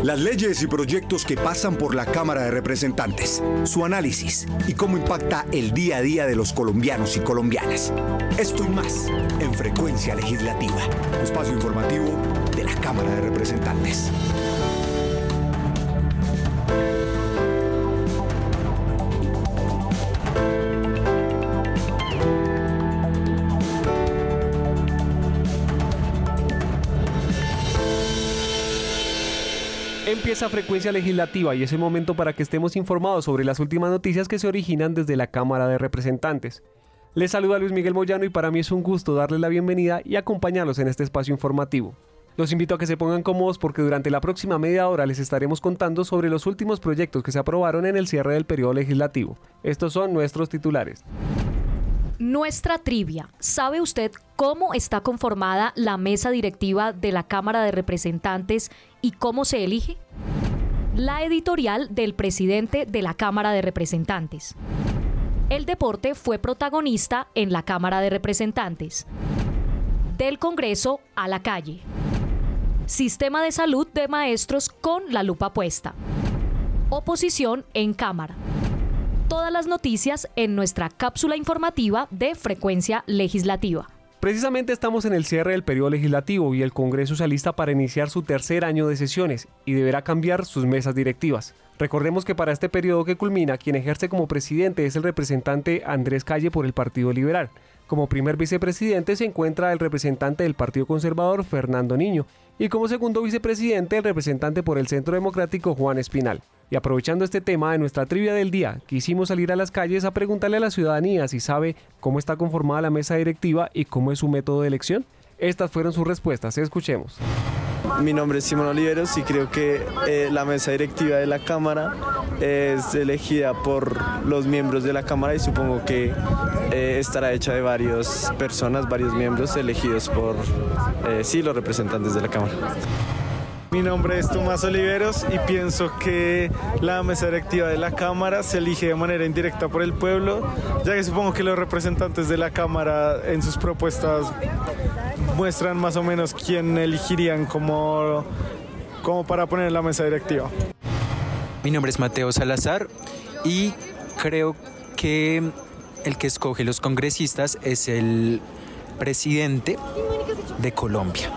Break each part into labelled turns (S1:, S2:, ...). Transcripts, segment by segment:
S1: Las leyes y proyectos que pasan por la Cámara de Representantes, su análisis y cómo impacta el día a día de los colombianos y colombianas. Esto y más en Frecuencia Legislativa, espacio informativo de la Cámara de Representantes.
S2: Empieza Frecuencia Legislativa y es el momento para que estemos informados sobre las últimas noticias que se originan desde la Cámara de Representantes. Les saluda Luis Miguel Moyano y para mí es un gusto darles la bienvenida y acompañarlos en este espacio informativo. Los invito a que se pongan cómodos porque durante la próxima media hora les estaremos contando sobre los últimos proyectos que se aprobaron en el cierre del periodo legislativo. Estos son nuestros titulares.
S3: Nuestra trivia. ¿Sabe usted cómo está conformada la mesa directiva de la Cámara de Representantes y cómo se elige? La editorial del presidente de la Cámara de Representantes. El deporte fue protagonista en la Cámara de Representantes. Del Congreso a la calle. Sistema de salud de maestros con la lupa puesta. Oposición en Cámara. Todas las noticias en nuestra cápsula informativa de Frecuencia Legislativa.
S2: Precisamente estamos en el cierre del periodo legislativo y el Congreso se alista para iniciar su tercer año de sesiones y deberá cambiar sus mesas directivas. Recordemos que para este periodo que culmina, quien ejerce como presidente es el representante Andrés Calle por el Partido Liberal. Como primer vicepresidente se encuentra el representante del Partido Conservador, Fernando Niño, y como segundo vicepresidente el representante por el Centro Democrático, Juan Espinal. Y aprovechando este tema de nuestra trivia del día, quisimos salir a las calles a preguntarle a la ciudadanía si sabe cómo está conformada la mesa directiva y cómo es su método de elección. Estas fueron sus respuestas, escuchemos.
S4: Mi nombre es Simón Oliveros y creo que la mesa directiva de la Cámara es elegida por los miembros de la Cámara y supongo que estará hecha de varias personas, varios miembros elegidos por los representantes de la Cámara.
S5: Mi nombre es Tomás Oliveros y pienso que la mesa directiva de la Cámara se elige de manera indirecta por el pueblo, ya que supongo que los representantes de la Cámara en sus propuestas muestran más o menos quién elegirían como para poner en la mesa directiva.
S6: Mi nombre es Mateo Salazar y creo que el que escoge los congresistas es el presidente de Colombia.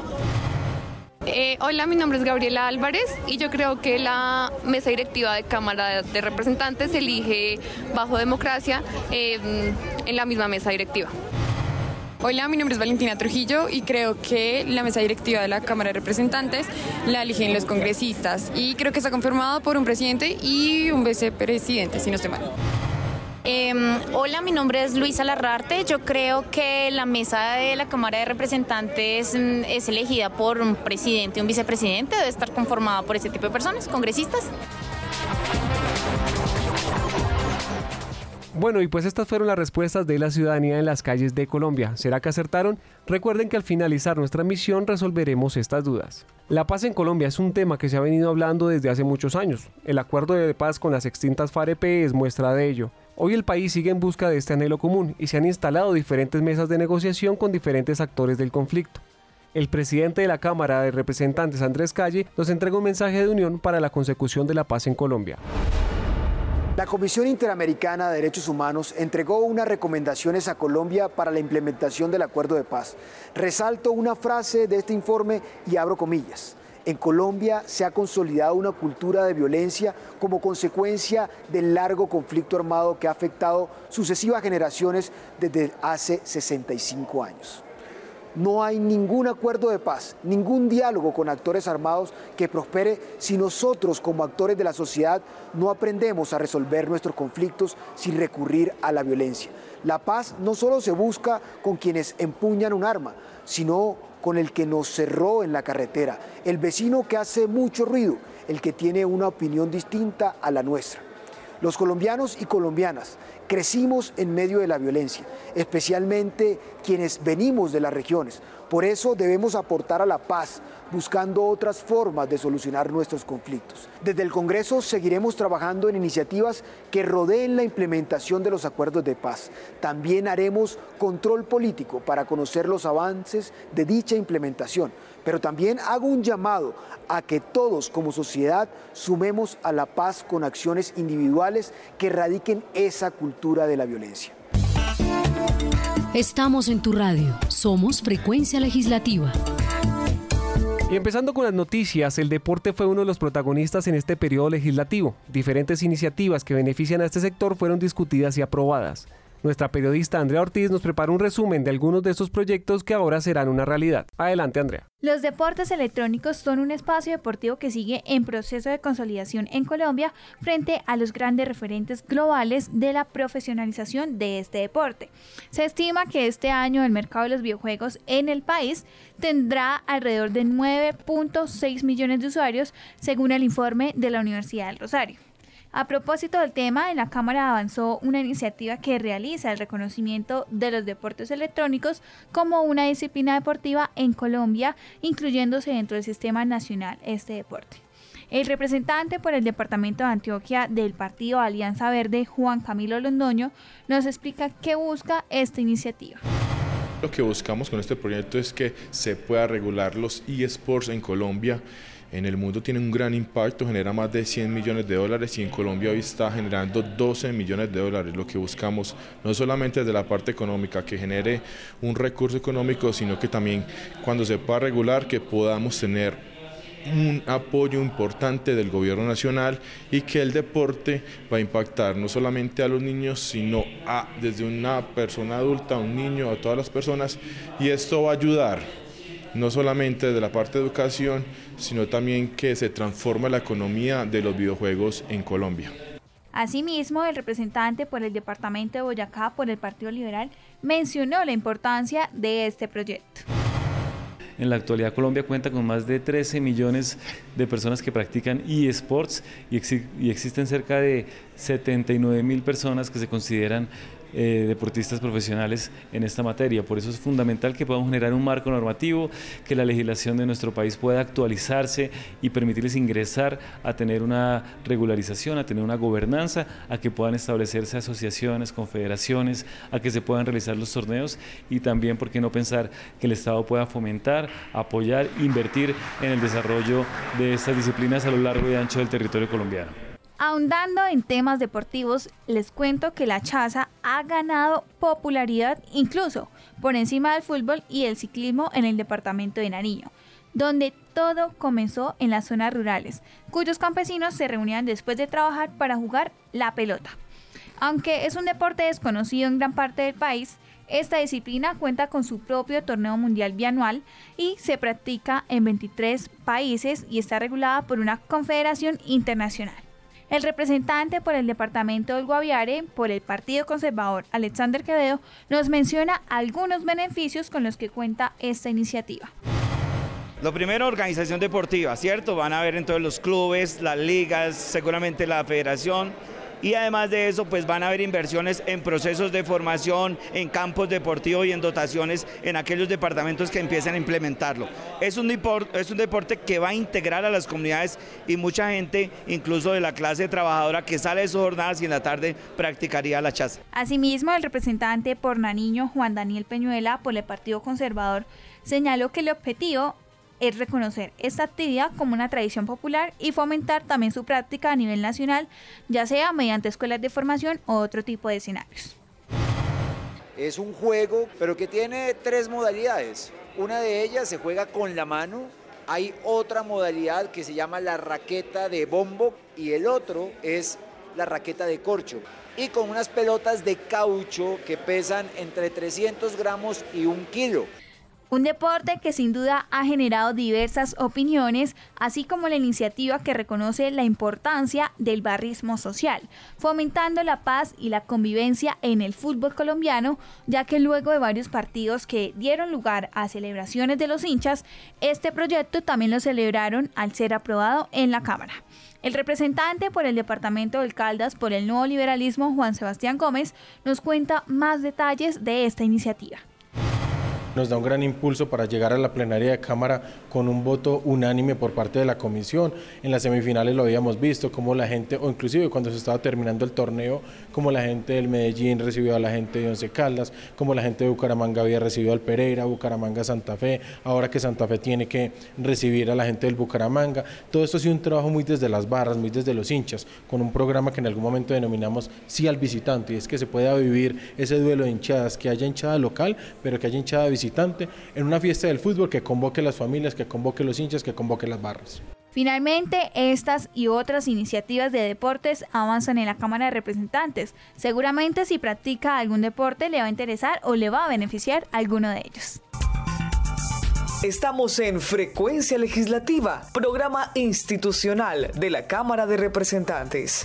S7: Hola, mi nombre es Gabriela Álvarez y yo creo que la mesa directiva de Cámara de Representantes se elige bajo democracia en la misma mesa directiva.
S8: Hola, mi nombre es Valentina Trujillo y creo que la mesa directiva de la Cámara de Representantes la eligen los congresistas y creo que está conformado por un presidente y un vicepresidente, si no estoy mal.
S9: Hola, mi nombre es Luisa Larrarte. Yo creo que la mesa de la Cámara de Representantes es elegida por un presidente y un vicepresidente. Debe estar conformada por ese tipo de personas, congresistas.
S2: Bueno, y pues estas fueron las respuestas de la ciudadanía en las calles de Colombia. ¿Será que acertaron? Recuerden que al finalizar nuestra misión resolveremos estas dudas. La paz en Colombia es un tema que se ha venido hablando desde hace muchos años. El acuerdo de paz con las extintas FARC-EP es muestra de ello. Hoy el país sigue en busca de este anhelo común y se han instalado diferentes mesas de negociación con diferentes actores del conflicto. El presidente de la Cámara de Representantes, Andrés Calle, nos entrega un mensaje de unión para la consecución de la paz en Colombia.
S10: La Comisión Interamericana de Derechos Humanos entregó unas recomendaciones a Colombia para la implementación del acuerdo de paz. Resalto una frase de este informe y abro comillas. En Colombia se ha consolidado una cultura de violencia como consecuencia del largo conflicto armado que ha afectado sucesivas generaciones desde hace 65 años. No hay ningún acuerdo de paz, ningún diálogo con actores armados que prospere si nosotros como actores de la sociedad no aprendemos a resolver nuestros conflictos sin recurrir a la violencia. La paz no solo se busca con quienes empuñan un arma, sino con el que nos cerró en la carretera, el vecino que hace mucho ruido, el que tiene una opinión distinta a la nuestra. Los colombianos y colombianas crecimos en medio de la violencia, especialmente quienes venimos de las regiones. Por eso debemos aportar a la paz, buscando otras formas de solucionar nuestros conflictos. Desde el Congreso seguiremos trabajando en iniciativas que rodeen la implementación de los acuerdos de paz. También haremos control político para conocer los avances de dicha implementación. Pero también hago un llamado a que todos como sociedad sumemos a la paz con acciones individuales que erradiquen esa cultura de la violencia.
S11: Estamos en tu radio. Somos Frecuencia Legislativa.
S2: Y empezando con las noticias, el deporte fue uno de los protagonistas en este periodo legislativo. Diferentes iniciativas que benefician a este sector fueron discutidas y aprobadas. Nuestra periodista Andrea Ortiz nos prepara un resumen de algunos de estos proyectos que ahora serán una realidad. Adelante, Andrea.
S12: Los deportes electrónicos son un espacio deportivo que sigue en proceso de consolidación en Colombia frente a los grandes referentes globales de la profesionalización de este deporte. Se estima que este año el mercado de los videojuegos en el país tendrá alrededor de 9.6 millones de usuarios, según el informe de la Universidad del Rosario. A propósito del tema, en la Cámara avanzó una iniciativa que realiza el reconocimiento de los deportes electrónicos como una disciplina deportiva en Colombia, incluyéndose dentro del sistema nacional este deporte. El representante por el departamento de Antioquia del partido Alianza Verde, Juan Camilo Londoño, nos explica qué busca esta iniciativa.
S13: Lo que buscamos con este proyecto es que se pueda regular los eSports en Colombia. En el mundo tiene un gran impacto, genera más de 100 millones de dólares y en Colombia hoy está generando 12 millones de dólares. Lo que buscamos no solamente desde la parte económica, que genere un recurso económico, sino que también cuando se pueda regular que podamos tener un apoyo importante del gobierno nacional y que el deporte va a impactar no solamente a los niños, sino desde una persona adulta, a un niño, a todas las personas, y esto va a ayudar no solamente desde la parte de educación, sino también que se transforme la economía de los videojuegos en Colombia.
S12: Asimismo, el representante por el departamento de Boyacá por el Partido Liberal mencionó la importancia de este proyecto.
S14: En la actualidad Colombia cuenta con más de 13 millones de personas que practican eSports y existen cerca de 79.000 personas que se consideran deportistas profesionales en esta materia. Por eso es fundamental que podamos generar un marco normativo, que la legislación de nuestro país pueda actualizarse y permitirles ingresar a tener una regularización, a tener una gobernanza, a que puedan establecerse asociaciones, confederaciones, a que se puedan realizar los torneos y también, ¿por qué no pensar que el Estado pueda fomentar, apoyar, invertir en el desarrollo de estas disciplinas a lo largo y ancho del territorio colombiano?
S12: Ahondando en temas deportivos, les cuento que la chaza ha ganado popularidad incluso por encima del fútbol y el ciclismo en el departamento de Nariño, donde todo comenzó en las zonas rurales, cuyos campesinos se reunían después de trabajar para jugar la pelota. Aunque es un deporte desconocido en gran parte del país, esta disciplina cuenta con su propio torneo mundial bianual y se practica en 23 países y está regulada por una confederación internacional. El representante por el departamento del Guaviare, por el Partido Conservador, Alexander Quevedo, nos menciona algunos beneficios con los que cuenta esta iniciativa.
S15: Lo primero, organización deportiva, ¿cierto? Van a haber entonces los clubes, las ligas, seguramente la federación. Y además de eso, pues van a haber inversiones en procesos de formación, en campos deportivos y en dotaciones en aquellos departamentos que empiecen a implementarlo. Es un deporte que va a integrar a las comunidades y mucha gente, incluso de la clase trabajadora, que sale de sus jornadas y en la tarde practicaría la chaza.
S12: Asimismo, el representante por Nariño, Juan Daniel Peñuela, por el Partido Conservador, señaló que el objetivo es reconocer esta actividad como una tradición popular y fomentar también su práctica a nivel nacional, ya sea mediante escuelas de formación o otro tipo de escenarios.
S16: Es un juego, pero que tiene 3 modalidades. Una de ellas se juega con la mano, hay otra modalidad que se llama la raqueta de bombo y el otro es la raqueta de corcho. Y con unas pelotas de caucho que pesan entre 300 gramos y 1 kilo.
S12: Un deporte que sin duda ha generado diversas opiniones, así como la iniciativa que reconoce la importancia del barrismo social, fomentando la paz y la convivencia en el fútbol colombiano, ya que luego de varios partidos que dieron lugar a celebraciones de los hinchas, este proyecto también lo celebraron al ser aprobado en la Cámara. El representante por el departamento del Caldas por el Nuevo Liberalismo, Juan Sebastián Gómez, nos cuenta más detalles de esta iniciativa.
S17: nos da un gran impulso para llegar a la plenaria de Cámara con un voto unánime por parte de la comisión. En las semifinales lo habíamos visto, como la gente, o inclusive cuando se estaba terminando el torneo, como la gente del Medellín recibió a la gente de Once Caldas, como la gente de Bucaramanga había recibido al Pereira, Bucaramanga Santa Fe, ahora que Santa Fe tiene que recibir a la gente del Bucaramanga. Todo esto ha sido un trabajo muy desde las barras, muy desde los hinchas, con un programa que en algún momento denominamos Sí al Visitante, y es que se pueda vivir ese duelo de hinchadas, que haya hinchada local, pero que haya hinchada visitante en una fiesta del fútbol que convoque las familias, que convoque los hinchas, que convoque las barras.
S12: Finalmente, estas y otras iniciativas de deportes avanzan en la Cámara de Representantes. Seguramente si practica algún deporte le va a interesar o le va a beneficiar alguno de ellos.
S18: Estamos en Frecuencia Legislativa, programa institucional de la Cámara de Representantes.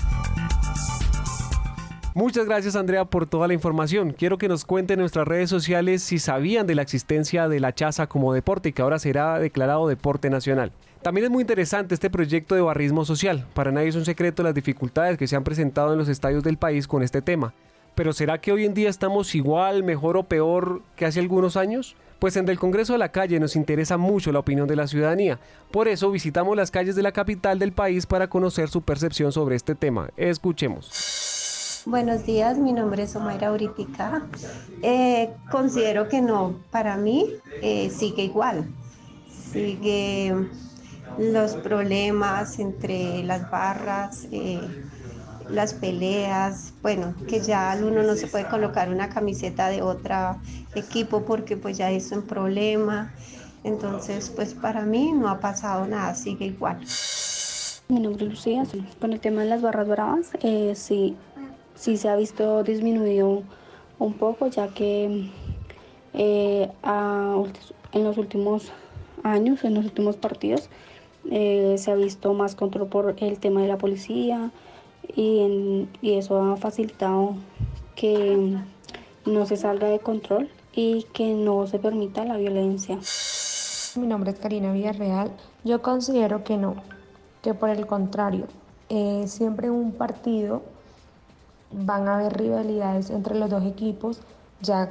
S2: Muchas gracias, Andrea, por toda la información. Quiero que nos cuenten en nuestras redes sociales si sabían de la existencia de la chaza como deporte y que ahora será declarado deporte nacional. También es muy interesante este proyecto de barrismo social. Para nadie es un secreto las dificultades que se han presentado en los estadios del país con este tema. Pero ¿será que hoy en día estamos igual, mejor o peor que hace algunos años? Pues en Del Congreso de la Calle nos interesa mucho la opinión de la ciudadanía. Por eso visitamos las calles de la capital del país para conocer su percepción sobre este tema. Escuchemos.
S19: Buenos días, mi nombre es Omaira Uritica. Considero que no, para mí sigue igual. Sigue los problemas entre las barras, las peleas, bueno, que ya uno no se puede colocar una camiseta de otro equipo porque pues ya es un problema. Entonces, pues para mí no ha pasado nada, sigue igual.
S20: Mi nombre es Lucía. Con el tema de las barras bravas, sí se ha visto disminuido un poco, ya que en los últimos años, en los últimos partidos, se ha visto más control por el tema de la policía y eso ha facilitado que no se salga de control y que no se permita la violencia.
S21: Mi nombre es Karina Villarreal. Yo considero que no, que por el contrario, siempre en un partido van a haber rivalidades entre los dos equipos, ya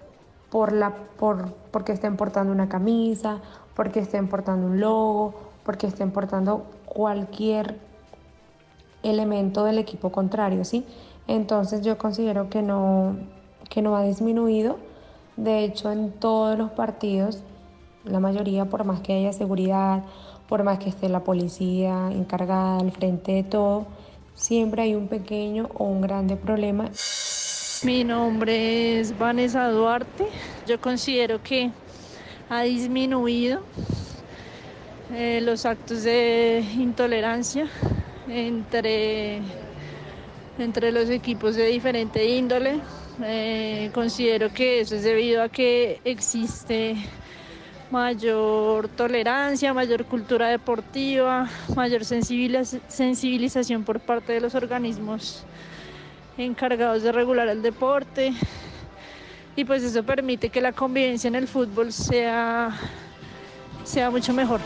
S21: porque estén portando una camisa, porque estén portando un logo, porque estén portando cualquier elemento del equipo contrario, ¿sí? Entonces yo considero que no ha disminuido. De hecho, en todos los partidos, la mayoría, por más que haya seguridad, por más que esté la policía encargada al frente de todo, siempre hay un pequeño o un grande problema.
S22: Mi nombre es Vanessa Duarte. Yo considero que ha disminuido los actos de intolerancia entre los equipos de diferente índole. Considero que eso es debido a que existe mayor tolerancia, mayor cultura deportiva, mayor sensibilización por parte de los organismos encargados de regular el deporte, y pues eso permite que la convivencia en el fútbol sea mucho mejor.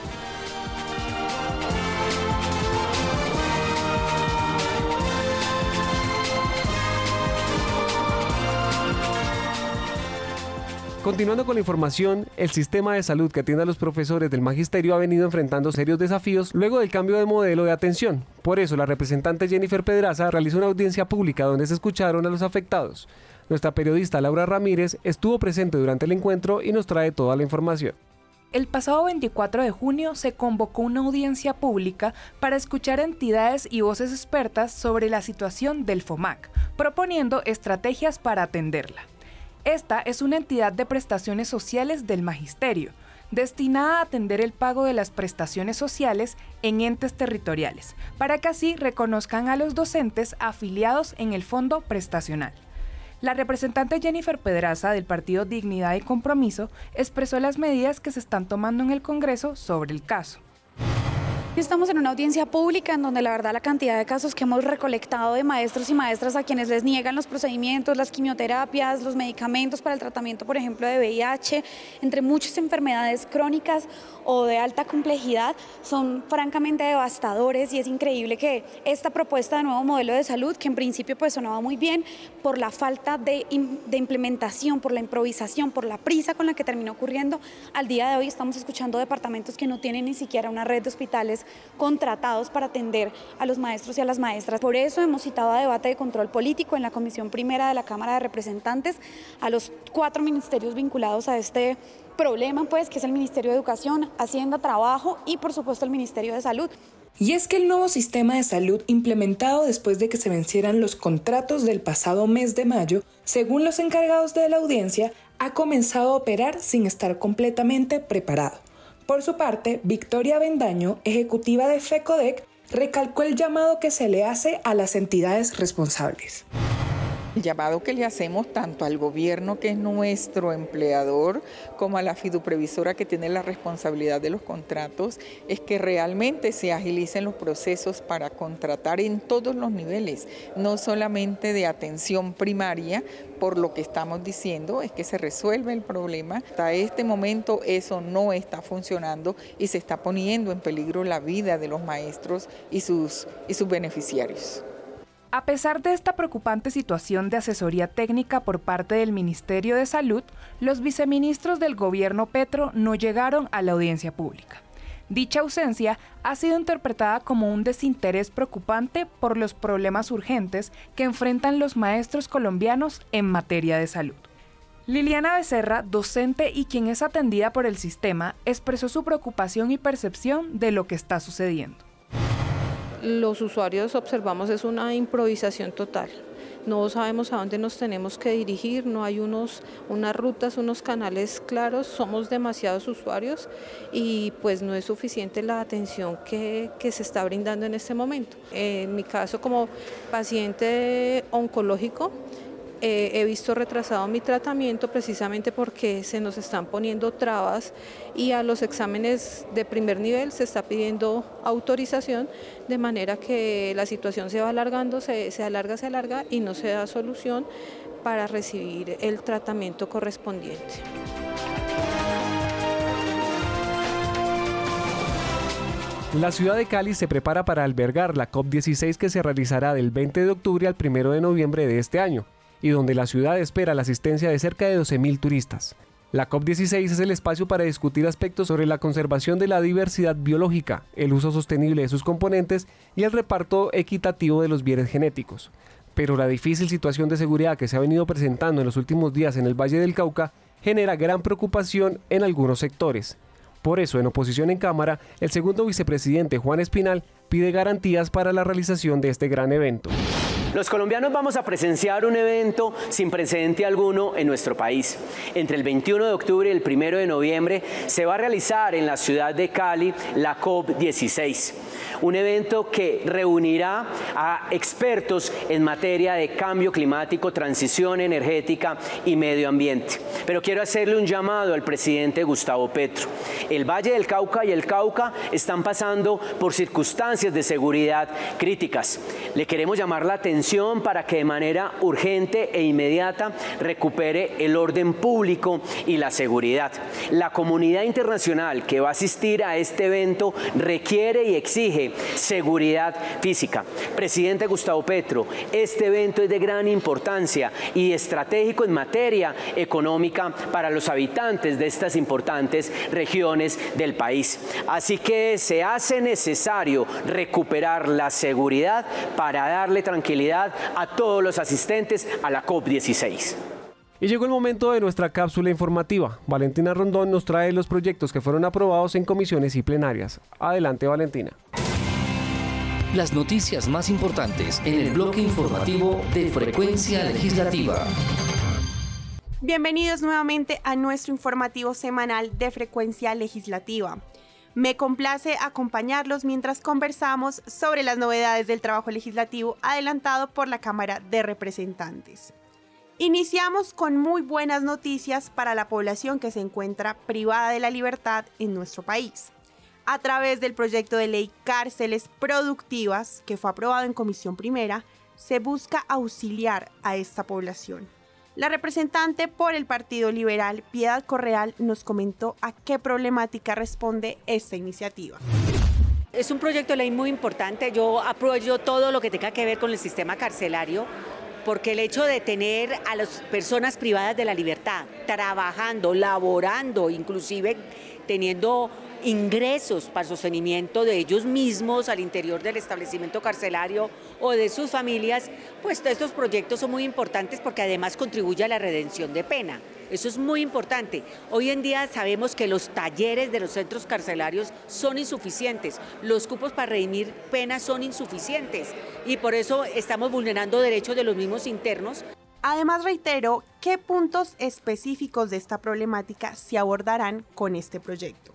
S2: Continuando con la información, el sistema de salud que atiende a los profesores del magisterio ha venido enfrentando serios desafíos luego del cambio de modelo de atención. Por eso, la representante Jennifer Pedraza realizó una audiencia pública donde se escucharon a los afectados. Nuestra periodista Laura Ramírez estuvo presente durante el encuentro y nos trae toda la información.
S23: El pasado 24 de junio se convocó una audiencia pública para escuchar entidades y voces expertas sobre la situación del FOMAC, proponiendo estrategias para atenderla. Esta es una entidad de prestaciones sociales del Magisterio, destinada a atender el pago de las prestaciones sociales en entes territoriales, para que así reconozcan a los docentes afiliados en el fondo prestacional. La representante Jennifer Pedraza del partido Dignidad y Compromiso expresó las medidas que se están tomando en el Congreso sobre el caso.
S1: Estamos en una audiencia pública en donde la verdad la cantidad de casos que hemos recolectado de maestros y maestras a quienes les niegan los procedimientos, las quimioterapias, los medicamentos para el tratamiento, por ejemplo, de VIH, entre muchas enfermedades crónicas o de alta complejidad, son francamente devastadores, y es increíble que esta propuesta de nuevo modelo de salud, que en principio pues sonaba muy bien, por la falta de implementación, por la improvisación, por la prisa con la que terminó ocurriendo, al día de hoy estamos escuchando departamentos que no tienen ni siquiera una red de hospitales contratados para atender a los maestros y a las maestras. Por eso hemos citado a debate de control político en la Comisión Primera de la Cámara de Representantes a los 4 ministerios vinculados a este problema, pues, que es el Ministerio de Educación, Hacienda, Trabajo y por supuesto el Ministerio de Salud.
S23: Y es que el nuevo sistema de salud implementado después de que se vencieran los contratos del pasado mes de mayo, según los encargados de la audiencia, ha comenzado a operar sin estar completamente preparado. Por su parte, Victoria Bendaño, ejecutiva de FECODEC, recalcó el llamado que se le hace a las entidades responsables.
S3: El llamado que le hacemos tanto al gobierno, que es nuestro empleador, como a la fiduprevisora, que tiene la responsabilidad de los contratos, es que realmente se agilicen los procesos para contratar en todos los niveles, no solamente de atención primaria. Por lo que estamos diciendo es que se resuelve el problema. Hasta este momento eso no está funcionando y se está poniendo en peligro la vida de los maestros y sus beneficiarios.
S23: A pesar de esta preocupante situación de asesoría técnica por parte del Ministerio de Salud, los viceministros del gobierno Petro no llegaron a la audiencia pública. Dicha ausencia ha sido interpretada como un desinterés preocupante por los problemas urgentes que enfrentan los maestros colombianos en materia de salud. Liliana Becerra, docente y quien es atendida por el sistema, expresó su preocupación y percepción de lo que está sucediendo.
S4: Los usuarios observamos es una improvisación total. No sabemos a dónde nos tenemos que dirigir, no hay unas rutas, unos canales claros, somos demasiados usuarios y pues no es suficiente la atención que se está brindando en este momento. En mi caso, como paciente oncológico, he visto retrasado mi tratamiento precisamente porque se nos están poniendo trabas y a los exámenes de primer nivel se está pidiendo autorización, de manera que la situación se va alargando, se alarga y no se da solución para recibir el tratamiento correspondiente.
S2: La ciudad de Cali se prepara para albergar la COP16 que se realizará del 20 de octubre al 1 de noviembre de este año, y donde la ciudad espera la asistencia de cerca de 12.000 turistas. La COP16 es el espacio para discutir aspectos sobre la conservación de la diversidad biológica, el uso sostenible de sus componentes y el reparto equitativo de los bienes genéticos. Pero la difícil situación de seguridad que se ha venido presentando en los últimos días en el Valle del Cauca genera gran preocupación en algunos sectores. Por eso, en oposición en Cámara, el segundo vicepresidente Juan Espinal pide garantías para la realización de este gran evento.
S24: Los colombianos vamos a presenciar un evento sin precedente alguno en nuestro país. Entre el 21 de octubre y el 1 de noviembre se va a realizar en la ciudad de Cali la COP16. Un evento que reunirá a expertos en materia de cambio climático, transición energética y medio ambiente. Pero quiero hacerle un llamado al presidente Gustavo Petro. El Valle del Cauca y el Cauca están pasando por circunstancias de seguridad críticas. Le queremos llamar la atención para que de manera urgente e inmediata recupere el orden público y la seguridad. La comunidad internacional que va a asistir a este evento requiere y exige seguridad física. Presidente Gustavo Petro, este evento es de gran importancia y estratégico en materia económica para los habitantes de estas importantes regiones del país. Así que se hace necesario recuperar la seguridad para darle tranquilidad a todos los asistentes a la COP16.
S2: Y llegó el momento de nuestra cápsula informativa. Valentina Rondón nos trae los proyectos que fueron aprobados en comisiones y plenarias. Adelante, Valentina.
S25: Las noticias más importantes en el bloque informativo de Frecuencia Legislativa.
S26: Bienvenidos nuevamente a nuestro informativo semanal de Frecuencia Legislativa. Me complace acompañarlos mientras conversamos sobre las novedades del trabajo legislativo adelantado por la Cámara de Representantes. Iniciamos con muy buenas noticias para la población que se encuentra privada de la libertad en nuestro país. A través del proyecto de ley Cárceles Productivas, que fue aprobado en Comisión Primera, se busca auxiliar a esta población. La representante por el Partido Liberal, Piedad Correal, nos comentó a qué problemática responde esta iniciativa.
S5: Es un proyecto de ley muy importante. Yo apoyo todo lo que tenga que ver con el sistema carcelario, porque el hecho de tener a las personas privadas de la libertad trabajando, laborando, inclusive teniendo ingresos para el sostenimiento de ellos mismos al interior del establecimiento carcelario o de sus familias, pues estos proyectos son muy importantes porque además contribuye a la redención de pena. Eso es muy importante. Hoy en día sabemos que los talleres de los centros carcelarios son insuficientes, los cupos para redimir penas son insuficientes y por eso estamos vulnerando derechos de los mismos internos.
S26: Además, reitero, ¿qué puntos específicos de esta problemática se abordarán con este proyecto?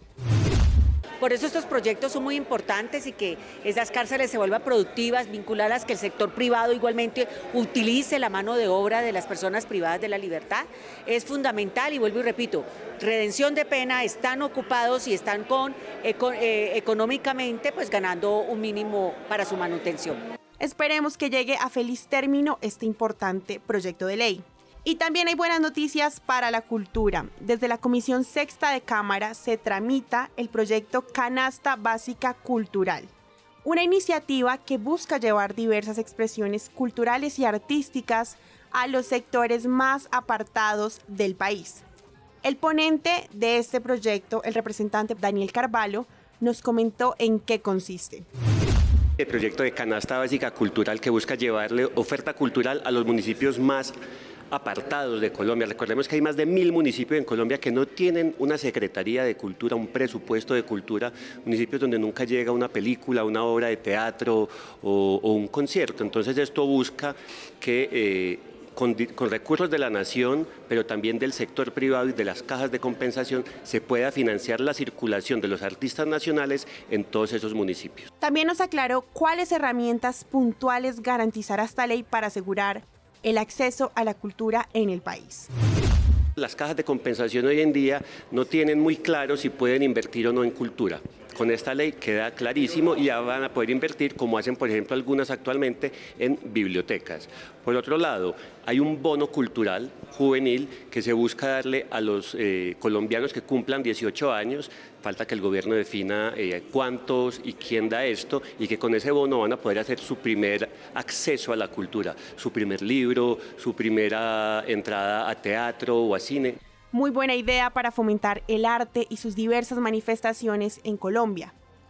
S5: Por eso estos proyectos son muy importantes y que esas cárceles se vuelvan productivas, vinculadas, que el sector privado igualmente utilice la mano de obra de las personas privadas de la libertad. Es fundamental y vuelvo y repito, redención de pena, están ocupados y están económicamente pues ganando un mínimo para su manutención.
S26: Esperemos que llegue a feliz término este importante proyecto de ley. Y también hay buenas noticias para la cultura. Desde la Comisión Sexta de Cámara se tramita el proyecto Canasta Básica Cultural, una iniciativa que busca llevar diversas expresiones culturales y artísticas a los sectores más apartados del país. El ponente de este proyecto, el representante Daniel Carvalho, nos comentó en qué consiste.
S6: El proyecto de Canasta Básica Cultural que busca llevarle oferta cultural a los municipios más apartados de Colombia. Recordemos que hay más de 1000 municipios en Colombia que no tienen una secretaría de cultura, un presupuesto de cultura, municipios donde nunca llega una película, una obra de teatro o un concierto. Entonces esto busca que con recursos de la nación, pero también del sector privado y de las cajas de compensación, se pueda financiar la circulación de los artistas nacionales en todos esos municipios.
S26: También nos aclaró cuáles herramientas puntuales garantizará esta ley para asegurar el acceso a la cultura en el país.
S6: Las cajas de compensación hoy en día no tienen muy claro si pueden invertir o no en cultura. Con esta ley queda clarísimo y ya van a poder invertir, como hacen por ejemplo algunas actualmente, en bibliotecas. Por otro lado, hay un bono cultural juvenil que se busca darle a los colombianos que cumplan 18 años. Falta que el gobierno defina cuántos y quién da esto, y que con ese bono van a poder hacer su primer acceso a la cultura, su primer libro, su primera entrada a teatro o a cine.
S26: Muy buena idea para fomentar el arte y sus diversas manifestaciones en Colombia.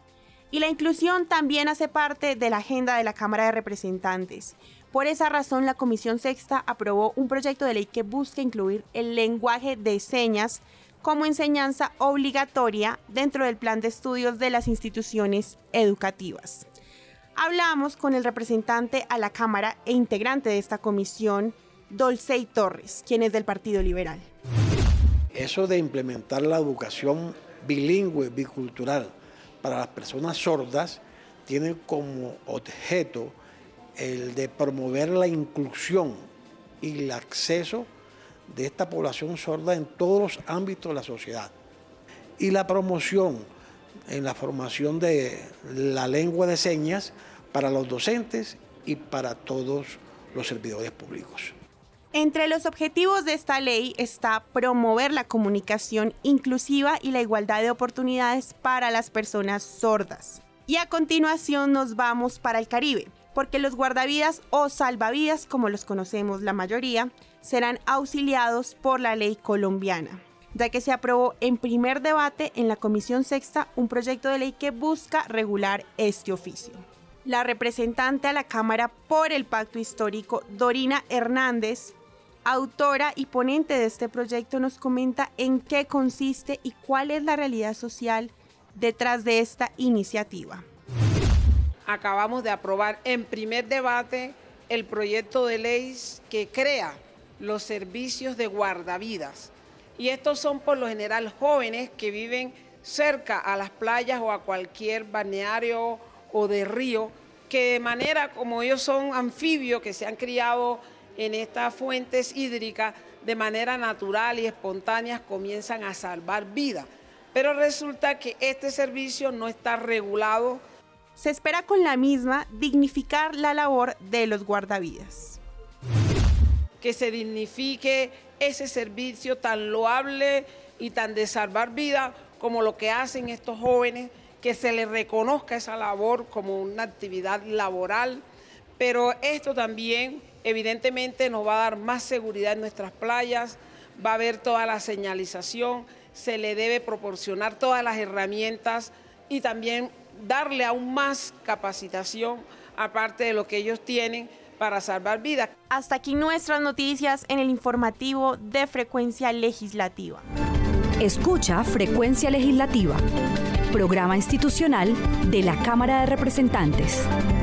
S26: Y la inclusión también hace parte de la agenda de la Cámara de Representantes. Por esa razón, la Comisión Sexta aprobó un proyecto de ley que busca incluir el lenguaje de señas como enseñanza obligatoria dentro del plan de estudios de las instituciones educativas. Hablamos con el representante a la Cámara e integrante de esta comisión, Dolcey Torres, quien es del Partido Liberal.
S7: Eso de implementar la educación bilingüe, bicultural para las personas sordas tiene como objeto el de promover la inclusión y el acceso de esta población sorda en todos los ámbitos de la sociedad. Y la promoción en la formación de la lengua de señas para los docentes y para todos los servidores públicos.
S26: Entre los objetivos de esta ley está promover la comunicación inclusiva y la igualdad de oportunidades para las personas sordas. Y a continuación nos vamos para el Caribe, porque los guardavidas o salvavidas, como los conocemos la mayoría, serán auxiliados por la ley colombiana, ya que se aprobó en primer debate en la Comisión Sexta un proyecto de ley que busca regular este oficio. La representante a la Cámara por el Pacto Histórico, Dorina Hernández, autora y ponente de este proyecto, nos comenta en qué consiste y cuál es la realidad social detrás de esta iniciativa.
S8: Acabamos de aprobar en primer debate el proyecto de ley que crea los servicios de guardavidas. Y estos son por lo general jóvenes que viven cerca a las playas o a cualquier balneario o de río, que de manera, como ellos son anfibios que se han criado en estas fuentes hídricas, de manera natural y espontánea comienzan a salvar vidas. pero resulta que este servicio no está regulado.
S26: Se espera con la misma dignificar la labor de los guardavidas.
S8: Que se dignifique ese servicio tan loable y tan de salvar vidas como lo que hacen estos jóvenes, que se les reconozca esa labor como una actividad laboral, pero esto también evidentemente nos va a dar más seguridad en nuestras playas, va a haber toda la señalización, se le debe proporcionar todas las herramientas y también darle aún más capacitación, aparte de lo que ellos tienen para salvar vidas.
S26: Hasta aquí nuestras noticias en el informativo de Frecuencia Legislativa.
S9: Escucha Frecuencia Legislativa, programa institucional de la Cámara de Representantes.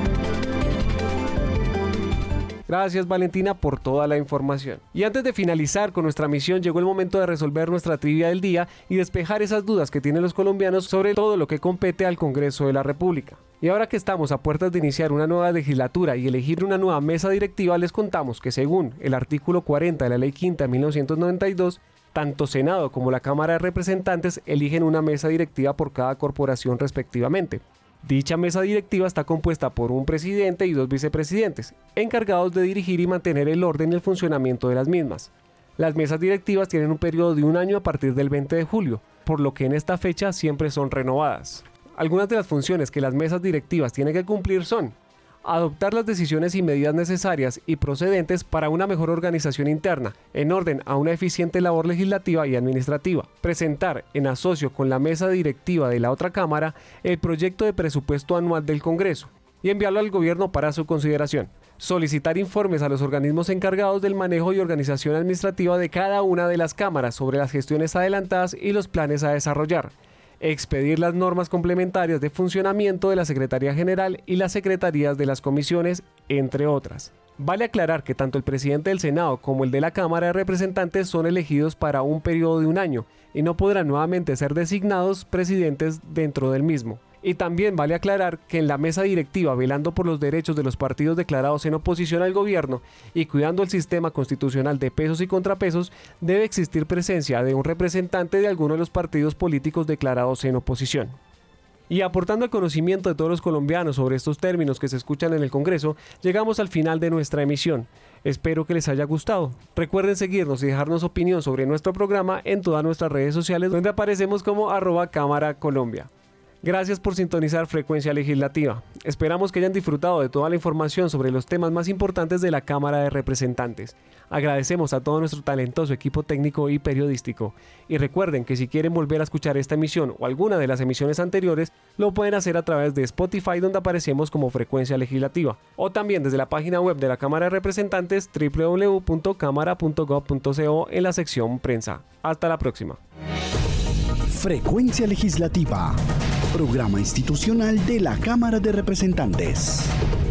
S2: Gracias, Valentina, por toda la información. Y antes de finalizar con nuestra misión, llegó el momento de resolver nuestra trivia del día y despejar esas dudas que tienen los colombianos sobre todo lo que compete al Congreso de la República. Y ahora que estamos a puertas de iniciar una nueva legislatura y elegir una nueva mesa directiva, les contamos que según el artículo 40 de la Ley Quinta de 1992, tanto Senado como la Cámara de Representantes eligen una mesa directiva por cada corporación respectivamente. Dicha mesa directiva está compuesta por un presidente y 2 vicepresidentes, encargados de dirigir y mantener el orden y el funcionamiento de las mismas. Las mesas directivas tienen un periodo de 1 año a partir del 20 de julio, por lo que en esta fecha siempre son renovadas. Algunas de las funciones que las mesas directivas tienen que cumplir son: adoptar las decisiones y medidas necesarias y procedentes para una mejor organización interna, en orden a una eficiente labor legislativa y administrativa. Presentar, en asocio con la mesa directiva de la otra Cámara, el proyecto de presupuesto anual del Congreso y enviarlo al Gobierno para su consideración. Solicitar informes a los organismos encargados del manejo y organización administrativa de cada una de las cámaras sobre las gestiones adelantadas y los planes a desarrollar. Expedir las normas complementarias de funcionamiento de la Secretaría General y las secretarías de las comisiones, entre otras. Vale aclarar que tanto el presidente del Senado como el de la Cámara de Representantes son elegidos para un periodo de 1 año y no podrán nuevamente ser designados presidentes dentro del mismo. Y también vale aclarar que en la mesa directiva, velando por los derechos de los partidos declarados en oposición al gobierno y cuidando el sistema constitucional de pesos y contrapesos, debe existir presencia de un representante de alguno de los partidos políticos declarados en oposición. Y aportando el conocimiento de todos los colombianos sobre estos términos que se escuchan en el Congreso, llegamos al final de nuestra emisión. Espero que les haya gustado. Recuerden seguirnos y dejarnos opinión sobre nuestro programa en todas nuestras redes sociales, donde aparecemos como @Cámara Colombia. Gracias por sintonizar Frecuencia Legislativa. Esperamos que hayan disfrutado de toda la información sobre los temas más importantes de la Cámara de Representantes. Agradecemos a todo nuestro talentoso equipo técnico y periodístico. Y recuerden que si quieren volver a escuchar esta emisión o alguna de las emisiones anteriores, lo pueden hacer a través de Spotify, donde aparecemos como Frecuencia Legislativa, o también desde la página web de la Cámara de Representantes, www.cámara.gov.co, en la sección Prensa. Hasta la próxima.
S10: Frecuencia Legislativa, programa institucional de la Cámara de Representantes.